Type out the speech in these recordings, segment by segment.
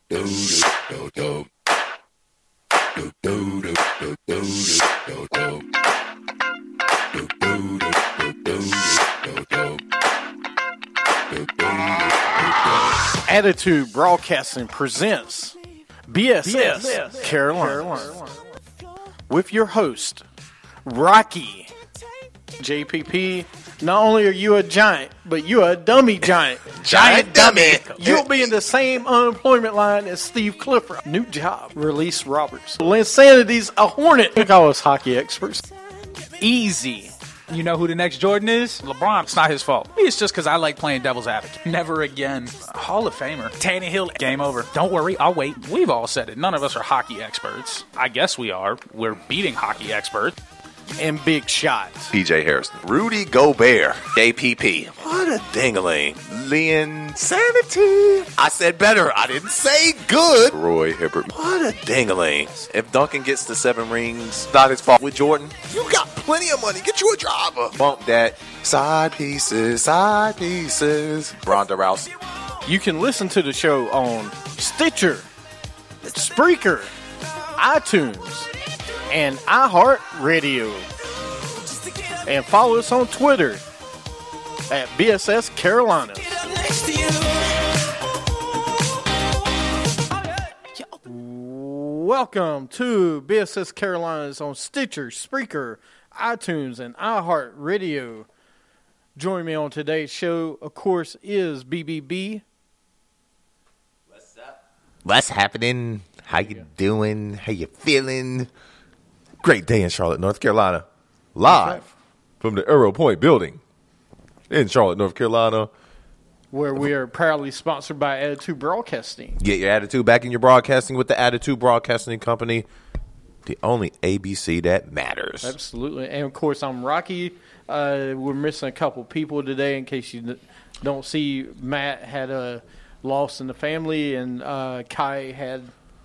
Attitude Broadcasting presents BSS Carolina with your host, Rocky. JPP, not only are you a giant, but you are a dummy giant. Giant dummy. You'll be in the same unemployment line as Steve Clifford. New job, Release Roberts. Linsanity's a hornet. We call us hockey experts. Easy. You know who the next Jordan is? LeBron. It's not his fault. It's just because I like playing devil's advocate. Never again. Hall of Famer. Tannehill. Game over. Don't worry, I'll wait. We've all said it. None of us are hockey experts. I guess we are. We're beating hockey experts. And big shots. PJ Harrison. Rudy Gobert. JPP. What a dingling. Linssanity. I said better. I didn't say good. Roy Hibbert. What a dingling. If Duncan gets the 7 rings, not his fault. With Jordan, you got plenty of money. Get you a driver. Bump that. Side pieces. Side pieces. Ronda Rousey. You can listen to the show on Stitcher, Spreaker, iTunes, and iHeartRadio. And follow us on Twitter at BSS Carolina. Welcome to BSS Carolinas on Stitcher, Spreaker, iTunes, and iHeartRadio. Joining me on today's show, of course, is BBB. What's up? What's happening? How you doing? How you feeling? Great day in Charlotte, North Carolina. Live from the Arrow Point building in Charlotte, North Carolina. Where we are proudly sponsored by Attitude Broadcasting. Get your attitude back in your broadcasting with the Attitude Broadcasting Company. The only ABC that matters. Absolutely. And, of course, I'm Rocky. We're missing a couple people today in case you don't see. Matt had a loss in the family, and Kai had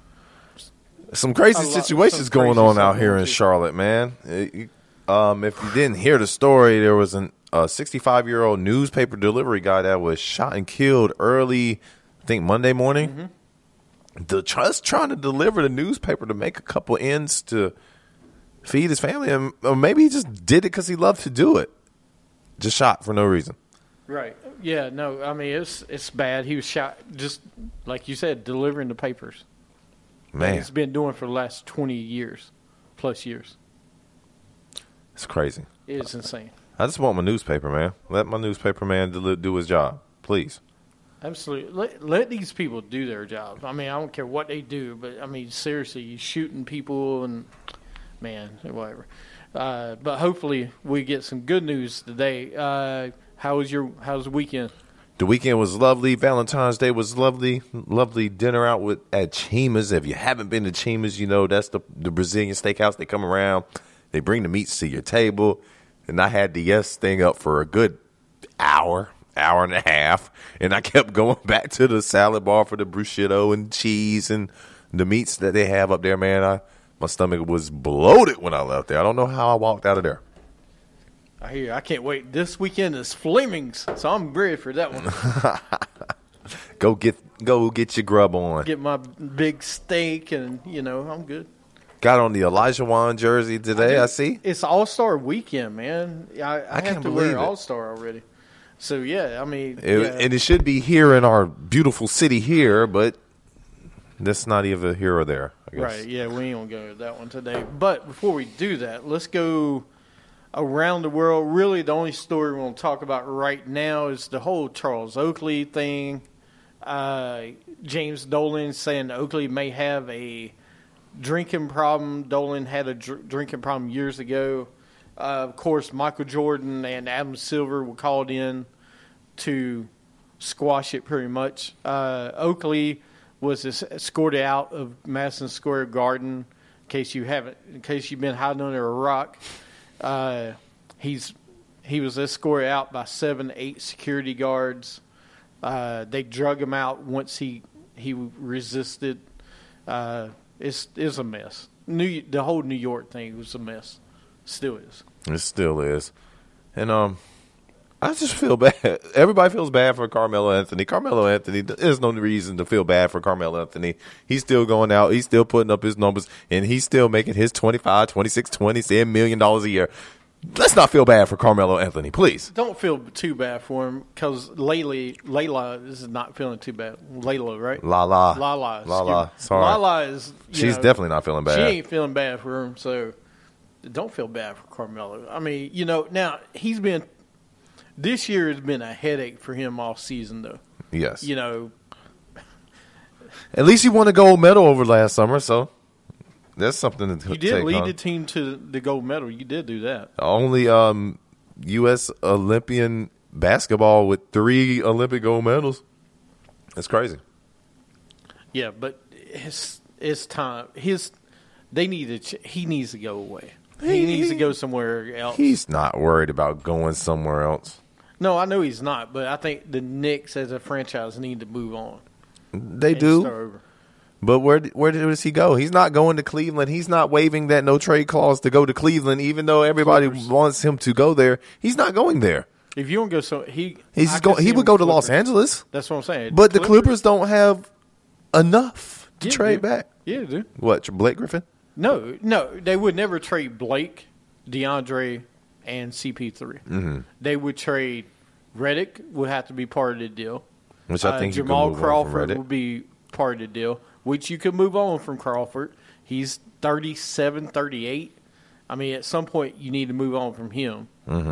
some crazy situations going on out here in Charlotte, man. If you didn't hear the story, there was a 65-year-old newspaper delivery guy that was shot and killed early, I think Monday morning. Mm-hmm. Just trying to deliver the newspaper to make a couple ends to feed his family, or maybe he just did it because he loved to do it. Just shot for no reason. Right. Yeah. No. I mean, it's bad. He was shot just like you said, delivering the papers. Man, he's been doing for the last 20 years, plus years. It's crazy. It's insane. I just want my newspaper, man. Let my newspaper man do his job, please. Absolutely. Let these people do their job. I mean, I don't care what they do, but, I mean, seriously, you're shooting people and, man, whatever. But hopefully we get some good news today. How's the weekend? The weekend was lovely. Valentine's Day was lovely. Lovely dinner out at Chima's. If you haven't been to Chima's, you know that's the Brazilian steakhouse. They come around. They bring the meats to your table. And I had the yes thing up for a good hour and a half. And I kept going back to the salad bar for the bruschetto and cheese and the meats that they have up there, man. My stomach was bloated when I left there. I don't know how I walked out of there. I hear you. I can't wait. This weekend is Fleming's, so I'm ready for that one. Go get your grub on. Get my big steak, and, I'm good. Got on the Elijah Wan jersey today, I see. It's All-Star weekend, man. I have to wear All-Star already. So, yeah, I mean. And it should be here in our beautiful city here, but that's not even here or there, I guess. Right, yeah, we ain't going to go to that one today. But before we do that, let's go around the world. Really, the only story we're going to talk about right now is the whole Charles Oakley thing. James Dolan saying Oakley may have a drinking problem. Dolan had a drinking problem years ago. Of course, Michael Jordan and Adam Silver were called in to squash it pretty much. Oakley was escorted out of Madison Square Garden. In case you've been hiding under a rock. He was escorted out by 7-8 security guards. They drug him out once he resisted. It's a mess. The whole New York thing was a mess. Still is. It still is. And I just feel bad. Everybody feels bad for Carmelo Anthony. Carmelo Anthony, there's no reason to feel bad for Carmelo Anthony. He's still going out. He's still putting up his numbers, and he's still making his $25, $26, $27 million a year. Let's not feel bad for Carmelo Anthony, please. Don't feel too bad for him because Layla is not feeling too bad. Layla, right? Lala. Sorry. Lala is. She's definitely not feeling bad. She ain't feeling bad for him, so don't feel bad for Carmelo. I mean, now this year has been a headache for him all season, though. Yes. At least he won a gold medal over last summer, so that's something to you did lead the team to the gold medal. You did do that. Only U.S. Olympian basketball with 3 Olympic gold medals. That's crazy. Yeah, but it's time. He needs to go away. He needs to go somewhere else. He's not worried about going somewhere else. No, I know he's not, but I think the Knicks as a franchise need to move on. They do. But where does he go? He's not going to Cleveland. He's not waiving that no trade clause to go to Cleveland, even though everybody wants him to go there. He's not going there. If you don't go, he would go to Los Angeles. That's what I'm saying. But the Clippers don't have enough to trade back. Yeah, they do. What, Blake Griffin? No, they would never trade Blake, DeAndre, and CP3. Mm-hmm. They would trade Redick. Would have to be part of the deal. Which I think Jamal Crawford would be part of the deal. Which you could move on from Crawford. He's 37, 38. I mean, at some point you need to move on from him.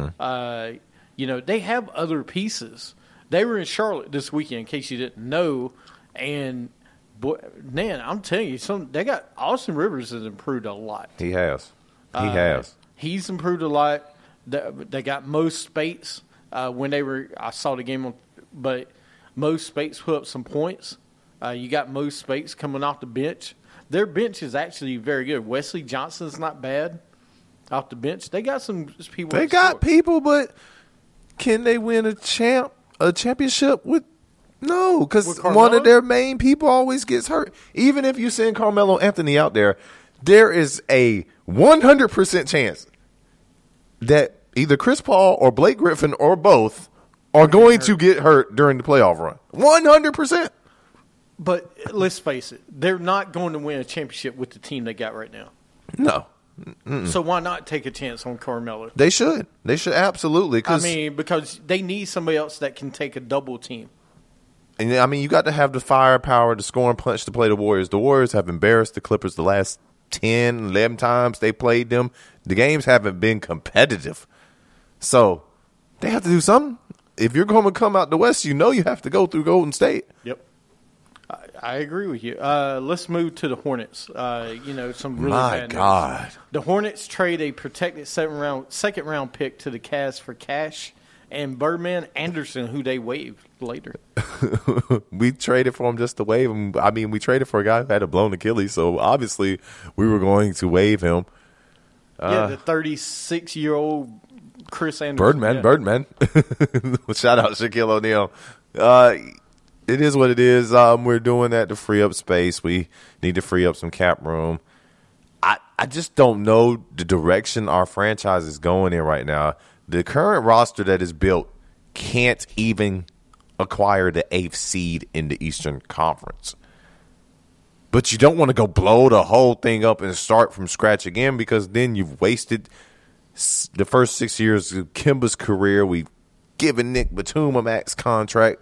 Mm-hmm. They have other pieces. They were in Charlotte this weekend, in case you didn't know, and. Boy, man, I'm telling you, they got Austin Rivers has improved a lot. He has. He's improved a lot. They got Mo Spates when they were. I saw the game, but Mo Spates put up some points. You got Mo Spates coming off the bench. Their bench is actually very good. Wesley Johnson's not bad off the bench. They got some people. They got people, but can they win a championship with? No, because one of their main people always gets hurt. Even if you send Carmelo Anthony out there is a 100% chance that either Chris Paul or Blake Griffin or both are going to get hurt during the playoff run. 100%. But let's face it, they're not going to win a championship with the team they got right now. No. Mm-mm. So why not take a chance on Carmelo? They should. They should absolutely. Because they need somebody else that can take a double team. And I mean, you got to have the firepower, the scoring punch to play the Warriors. The Warriors have embarrassed the Clippers the last 10, 11 times they played them. The games haven't been competitive. So they have to do something. If you're going to come out the West, you have to go through Golden State. Yep. I agree with you. Let's move to the Hornets. Some really bad news. God. The Hornets trade a protected second round pick to the Cavs for cash and Birdman Anderson, who they waived later. We traded for him just to waive him. I mean, we traded for a guy who had a blown Achilles, so obviously we were going to waive him. The 36-year-old Chris Anderson. Birdman. Shout out Shaquille O'Neal. It is what it is. We're doing that to free up space. We need to free up some cap room. I just don't know the direction our franchise is going in right now. The current roster that is built can't even acquire the 8th seed in the Eastern Conference. But you don't want to go blow the whole thing up and start from scratch again, because then you've wasted the first 6 years of Kemba's career. We've given Nick Batum a max contract.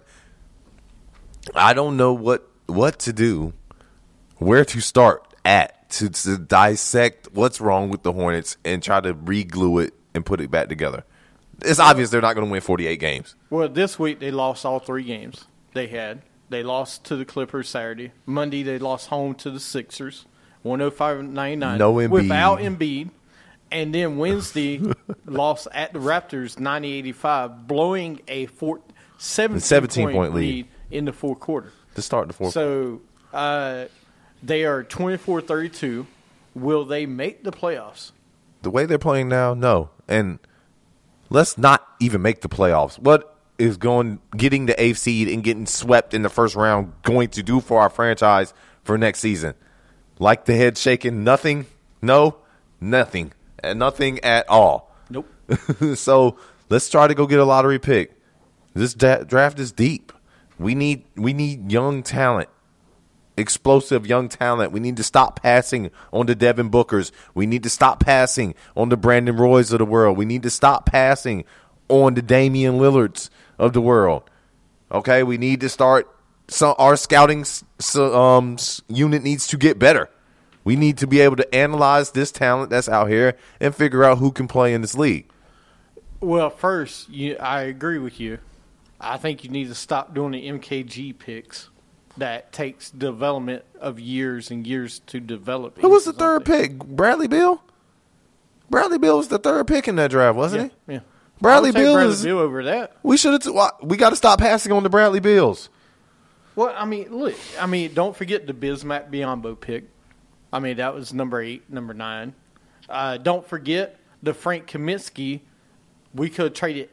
I don't know what to do, where to start at to dissect what's wrong with the Hornets and try to re-glue it and put it back together. It's obvious they're not going to win 48 games. Well, this week they lost all 3 games they had. They lost to the Clippers Saturday. Monday they lost home to the Sixers, 105-99. No Embiid. Without Embiid. And then Wednesday lost at the Raptors 90-85, blowing a 17-point lead in the fourth quarter. To start the fourth quarter. So they are 24-32. Will they make the playoffs? The way they're playing now, no. And let's not even make the playoffs. What is getting the 8th seed and getting swept in the first round going to do for our franchise for next season? Like the head shaking, nothing? No, nothing. And nothing at all. Nope. So Let's try to go get a lottery pick. This draft is deep. We need young talent. Explosive young talent. We need to stop passing on the Devin Bookers. We need to stop passing on the Brandon Roys of the world. We need to stop passing on the Damian Lillards of the world. Okay, we need to start. Our scouting unit needs to get better. We need to be able to analyze this talent that's out here and figure out who can play in this league. Well, first, I agree with you. I think you need to stop doing the MKG picks. That takes development of years and years to develop. Who was the third pick? Bradley Beal? Bradley Beal was the third pick in that draft, wasn't he? Yeah. Bradley Beal over that. We got to stop passing on the Bradley Beals. Well, look. Don't forget the Bismack Biyombo pick. That was number 8, number 9. Don't forget the Frank Kaminsky. We could have traded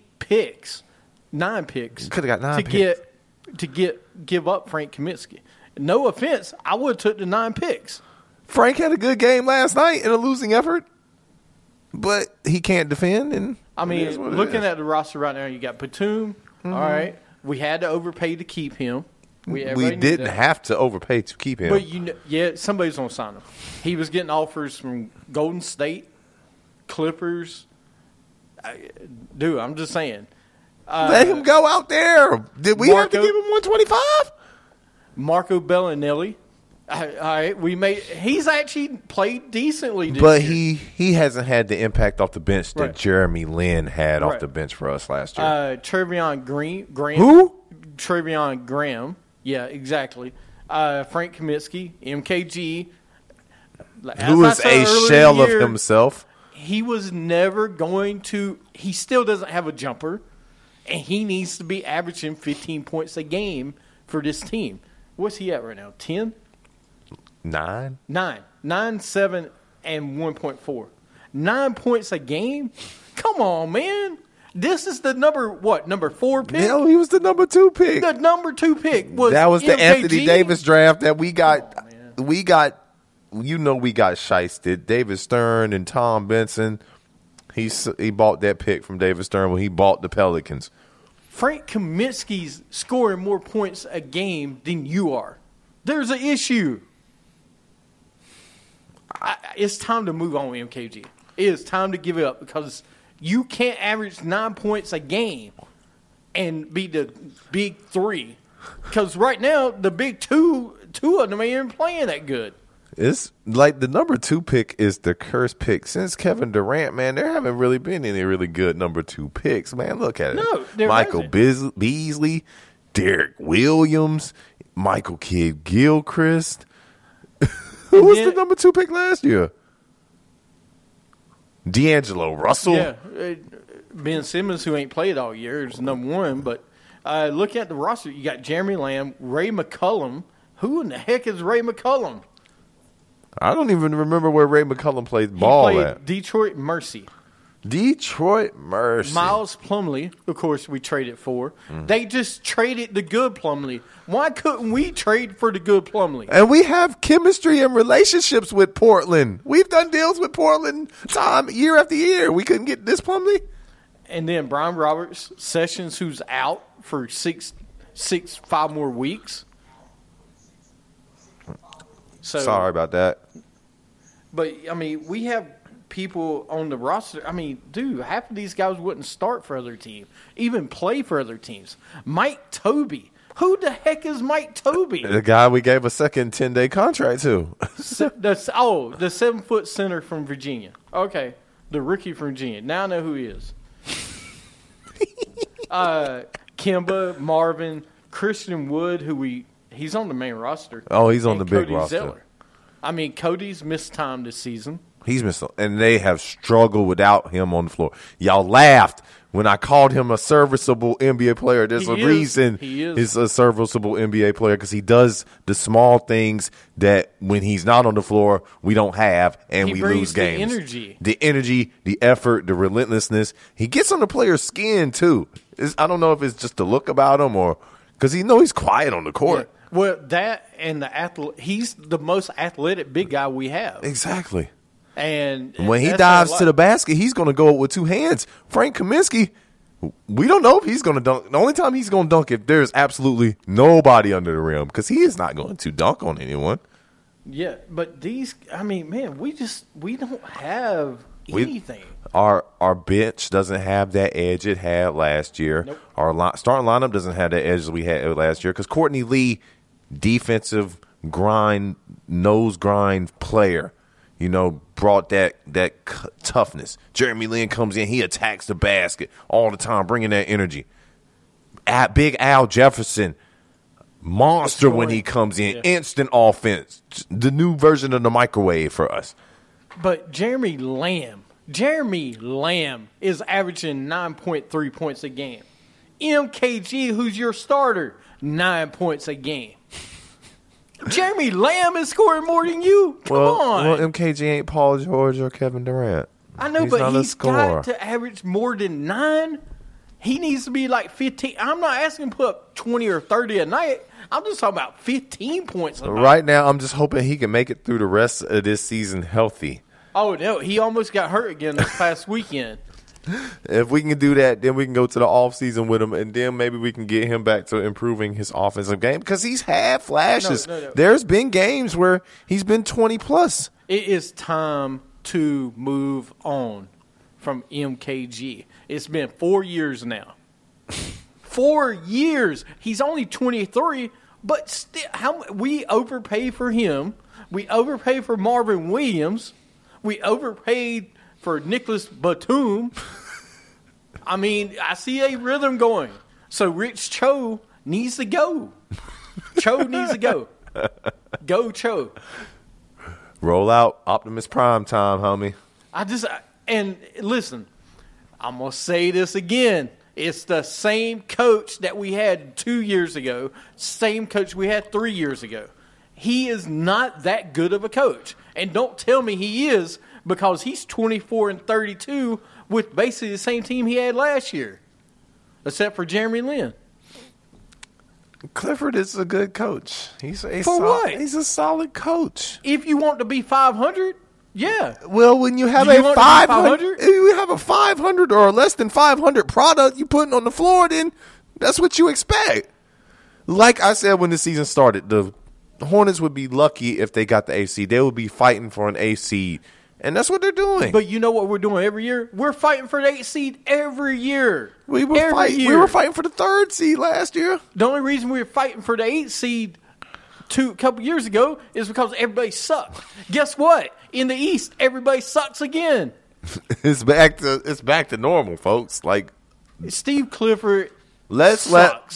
9 picks. Could have got 9 picks. To give up Frank Kaminsky. No offense, I would have took the 9 picks. Frank had a good game last night in a losing effort, but he can't defend. And looking at the roster right now, you got Batum. Mm-hmm. All right, we had to overpay to keep him. We didn't have to overpay to keep him. But somebody's gonna sign him. He was getting offers from Golden State, Clippers. Dude, I'm just saying. Let him go out there. Did we have to give him 125? Marco Bellinelli. All right, he's actually played decently this but year. he hasn't had the impact off the bench that Jeremy Lin had off the bench for us last year. Trevion Graham. Who? Trevion Graham. Yeah, exactly. Frank Kaminsky, MKG. Who is a shell of himself. He was never going to – he still doesn't have a jumper. And he needs to be averaging 15 points a game for this team. What's he at right now? 10? 9? 9, 7, and 1.4. 9 points a game? Come on, man. This is the number 4 pick? No, he was the number 2 pick. The number 2 pick was That was MKG? the Anthony Davis draft that we got. We got shysted. David Stern and Tom Benson. He bought that pick from David Stern when he bought the Pelicans. Frank Kaminsky's scoring more points a game than you are. There's an issue. It's time to move on with MKG. It is time to give it up because you can't average 9 points a game and be the big 3. Because right now, the big two of them ain't even playing that good. It's like the number 2 pick is the cursed pick. Since Kevin Durant, man, there haven't really been any really good number 2 picks, man. Look at it. Michael Beasley, Derek Williams, Michael Kidd-Gilchrist. Who was the number 2 pick last year? D'Angelo Russell. Yeah, Ben Simmons, who ain't played all year, is number 1. But looking at the roster, you got Jeremy Lamb, Ray McCollum. Who in the heck is Ray McCollum? I don't even remember where Ray McCollum played ball at. Detroit Mercy. Miles Plumlee, of course, we traded for. They just traded the good Plumlee. Why couldn't we trade for the good Plumlee? And we have chemistry and relationships with Portland. We've done deals with Portland year after year. We couldn't get this Plumlee. And then Brian Roberts Sessions, who's out for 5 more weeks. So, sorry about that. But, we have people on the roster. Dude, half of these guys wouldn't start for other teams, even play for other teams. Mike Tobey. Who the heck is Mike Tobey? The guy we gave a second 10-day contract to. The 7-foot center from Virginia. Okay, the rookie from Virginia. Now I know who he is. Kemba, Marvin, Christian Wood, he's on the main roster. Oh, he's on the big Cody roster. Zeller. Cody's missed time this season. He's missed, and they have struggled without him on the floor. Y'all laughed when I called him a serviceable NBA player. There's a reason he's a serviceable NBA player because he does the small things that when he's not on the floor, we don't have, and we lose games. The energy, the effort, the relentlessness. He gets on the player's skin, too. I don't know if it's just the look about him or because he's quiet on the court. Yeah. Well, that and he's the most athletic big guy we have. Exactly. And when he that's dives a to lot. the basket, he's going to go with 2 hands. Frank Kaminsky, we don't know if he's going to dunk. The only time he's going to dunk if there's absolutely nobody under the rim, because he is not going to dunk on anyone. Yeah, but man, we don't have anything. Our bench doesn't have that edge it had last year. Nope. Our starting lineup doesn't have that edge that we had last year, because Courtney Lee, defensive nose grind player, brought that toughness. Jeremy Lin comes in, he attacks the basket all the time, bringing that energy. Big Al Jefferson, monster when he comes in, instant offense, the new version of the microwave for us. But Jeremy Lamb is averaging 9.3 points a game. MKG, who's your starter, 9 points a game. Jeremy Lamb is scoring more than you. Come on. Well, MKG ain't Paul George or Kevin Durant. I know, but he's got to average more than 9. He needs to be like 15. I'm not asking him to put up 20 or 30 a night. I'm just talking about 15 points a night. Right now, I'm just hoping he can make it through the rest of this season healthy. Oh, no. He almost got hurt again this past weekend. If we can do that, then we can go to the offseason with him, and then maybe we can get him back to improving his offensive game, because he's had flashes. No. There's been games where he's been 20-plus. It is time to move on from MKG. It's been 4 years now. 4 years. He's only 23, but still, we overpay for him. We overpay for Marvin Williams. We overpaid for Nicholas Batum. I mean, I see a rhythm going. So Rich Cho needs to go. Cho needs to go. Go Cho. Roll out Optimus Prime time, homie. And listen, I'm going to say this again. It's the same coach that we had 2 years ago, same coach we had 3 years ago. He is not that good of a coach. And don't tell me he is, because he's 24-32 with basically the same team he had last year, except for Jeremy Lin. Clifford is a good coach. He's a solid coach. If you want to be 500, yeah. Well, when you have Do you want to be 500? if you have a 500 or less than 500 product you putting on the floor, then that's what you expect. Like I said when the season started, the Hornets would be lucky if they got the AC. They would be fighting for an AC, and that's what they're doing. But you know what we're doing every year? We're fighting for the 8th seed every year. We were fighting for the 3rd seed last year. The only reason we were fighting for the 8th seed a couple years ago is because everybody sucked. Guess what? In the East, everybody sucks again. It's back to normal, folks. Like Steve Clifford Let's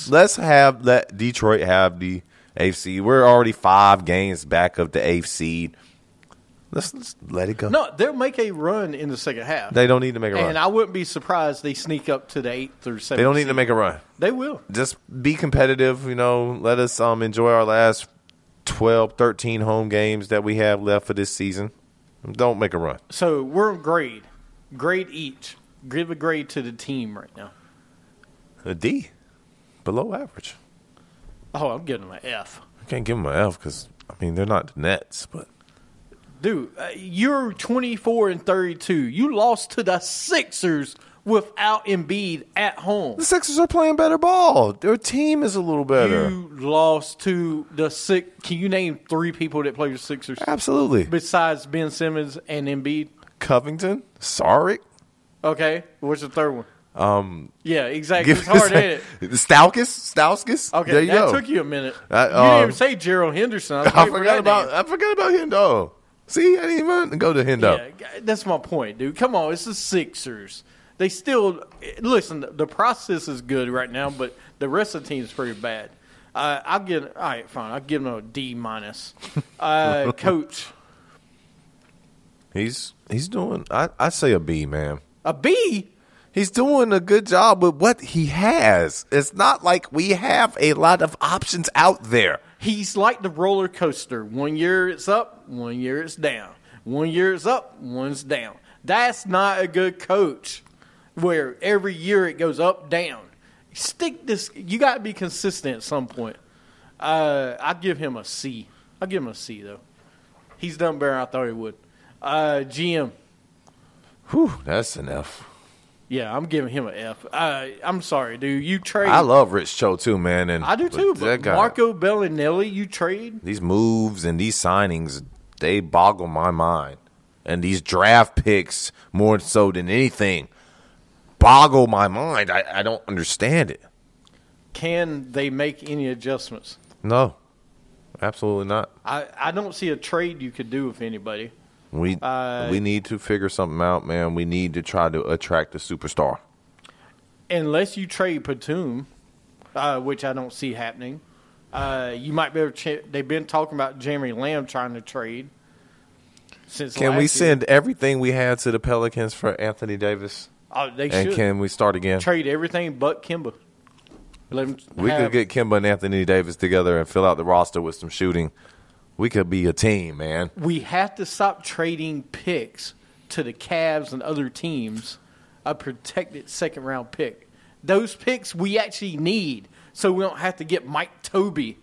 let Detroit have the 8th seed. We're already 5 games back of the 8th seed. Let's let it go. No, they'll make a run in the second half. They don't need to make a run. And I wouldn't be surprised they sneak up to the 8th or 7th. They don't need to make a run. They will. Just be competitive, let us enjoy our last 12, 13 home games that we have left for this season. Don't make a run. So we're on grade. Grade each. Give a grade to the team right now. A D. Below average. Oh, I'm giving them an F. I can't give them an F because, they're not the Nets, but. Dude, you're 24-32. You lost to the Sixers without Embiid at home. The Sixers are playing better ball. Their team is a little better. You lost to the Sixers. Can you name 3 people that play the Sixers? Absolutely. Besides Ben Simmons and Embiid? Covington, Saric. Okay. What's the third one? Yeah, exactly. It's hard headed. Stauskas. Okay, there you go. That took you a minute. You didn't even say Gerald Henderson. I forgot about Hendo. See, I didn't even go to Hendo. Yeah, that's my point, dude. Come on, it's the Sixers. They still listen. The process is good right now, but the rest of the team is pretty bad. All right, fine. I'll give them a D minus. Coach, he's doing. I say a B, man. A B. He's doing a good job with what he has. It's not like we have a lot of options out there. He's like the roller coaster. 1 year it's up, 1 year it's down. 1 year it's up, one's down. That's not a good coach where every year it goes up, down. You got to be consistent at some point. I'd give him a C. I'll give him a C, though. He's done better than I thought he would. GM. Whew, that's an F. Yeah, I'm giving him an F. I'm sorry, dude. You trade. I love Rich Cho too, man. And I do too. But that guy, Marco Bellinelli, you trade. these moves and these signings, they boggle my mind. And these draft picks, more so than anything, boggle my mind. I don't understand it. Can they make any adjustments? No, absolutely not. I don't see a trade you could do with anybody. We need to figure something out, man. We need to try to attract a superstar. Unless you trade Batum, which I don't see happening. You might be able to they've been talking about Jeremy Lamb trying to trade. Can we send everything we had to the Pelicans for Anthony Davis? Oh, they and should. Can we start again? Trade everything but Kemba. We could get Kemba and Anthony Davis together and fill out the roster with some shooting. We could be a team, man. We have to stop trading picks to the Cavs and other teams, a protected second-round pick. Those picks we actually need so we don't have to get Mike Tobey.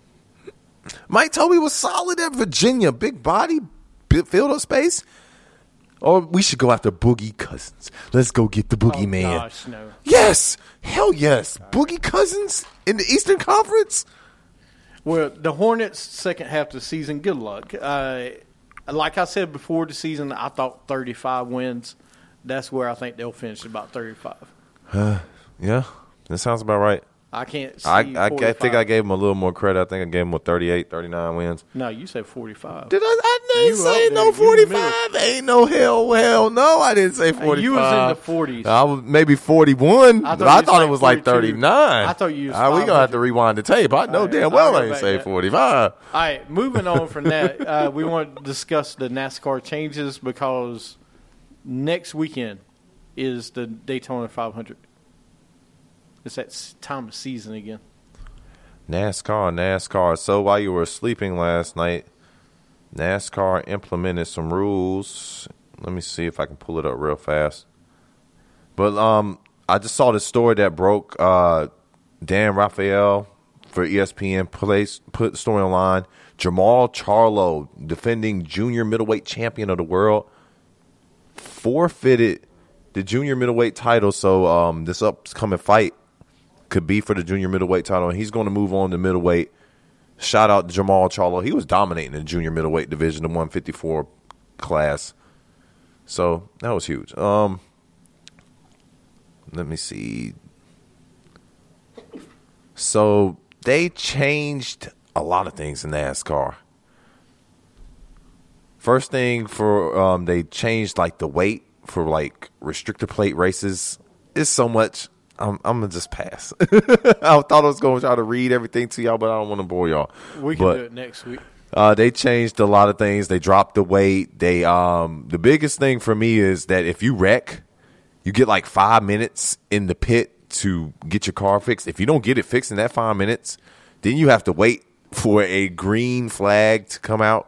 Mike Tobey was solid at Virginia. Big body, field of space. Or we should go after Boogie Cousins. Let's go get the Boogie Man. Gosh, no. Yes. Hell yes. Boogie Cousins in the Eastern Conference? Well, the Hornets' second half of the season, good luck. Like I said before the season, I thought 35 wins. That's where I think they'll finish, about 35. Yeah, that sounds about right. I can't see I 45. think I gave them a little more credit. I think I gave them 38, 39 wins. No, you said 45. Did I didn't You say up no there. You 45. Ain't no hell no. I didn't say 45. You was in the 40s. I was maybe 41, but I thought it was like 42. 39. I thought you was we going to have to rewind the tape. I know All right, damn well I'll I go ain't say back 45. All right, moving on from that, we want to discuss the NASCAR changes because next weekend is the Daytona 500. It's that time of season again. NASCAR. So while you were sleeping last night, NASCAR implemented some rules. Let me see if I can pull it up real fast. But I just saw this story that broke. Dan Raphael for ESPN put the story online. Jamal Charlo, defending junior middleweight champion of the world, forfeited the junior middleweight title. So this upcoming fight could be for the junior middleweight title, and he's going to move on to middleweight. Shout out to Jamal Charlo. He was dominating the junior middleweight division, the 154 class. So that was huge. Let me see. So they changed a lot of things in NASCAR. First thing for they changed like the weight for like restrictor plate races. It's so much. I'm gonna just pass. I thought I was going to try to read everything to y'all, but I don't want to bore y'all. We can do it next week. They changed a lot of things. They dropped the weight. They the biggest thing for me is that if you wreck, you get like 5 minutes in the pit to get your car fixed. If you don't get it fixed in that 5 minutes, then you have to wait for a green flag to come out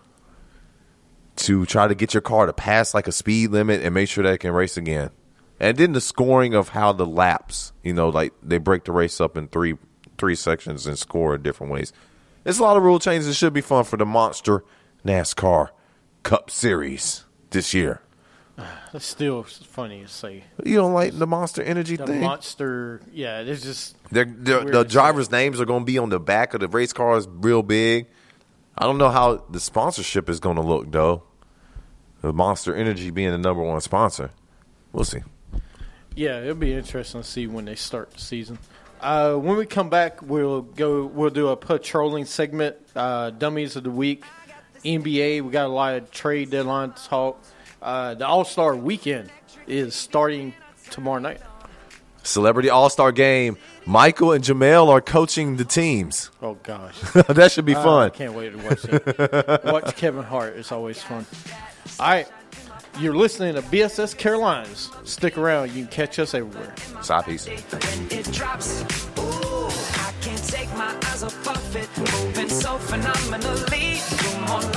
to try to get your car to pass like a speed limit and make sure that it can race again. And then the scoring of how the laps, like they break the race up in three sections and score in different ways. There's a lot of rule changes. It should be fun for the Monster NASCAR Cup Series this year. That's still funny to say. You don't like the Monster Energy The thing? Monster, yeah, it's just The drivers' names are going to be on the back of the race cars real big. I don't know how the sponsorship is going to look, though. The Monster Energy being the number one sponsor. We'll see. Yeah, it'll be interesting to see when they start the season. When we come back, we'll do a patrolling segment, Dummies of the Week, NBA. We got a lot of trade deadline talk. The All-Star Weekend is starting tomorrow night. Celebrity All-Star Game. Michael and Jamel are coaching the teams. Oh, gosh. That should be fun. I can't wait to watch that. Watch Kevin Hart. It's always fun. All right. You're listening to BSS Carolinas. Stick around. You can catch us everywhere. Side piece. When it drops, ooh, I can't take my eyes off of it. Moving so phenomenally. You're more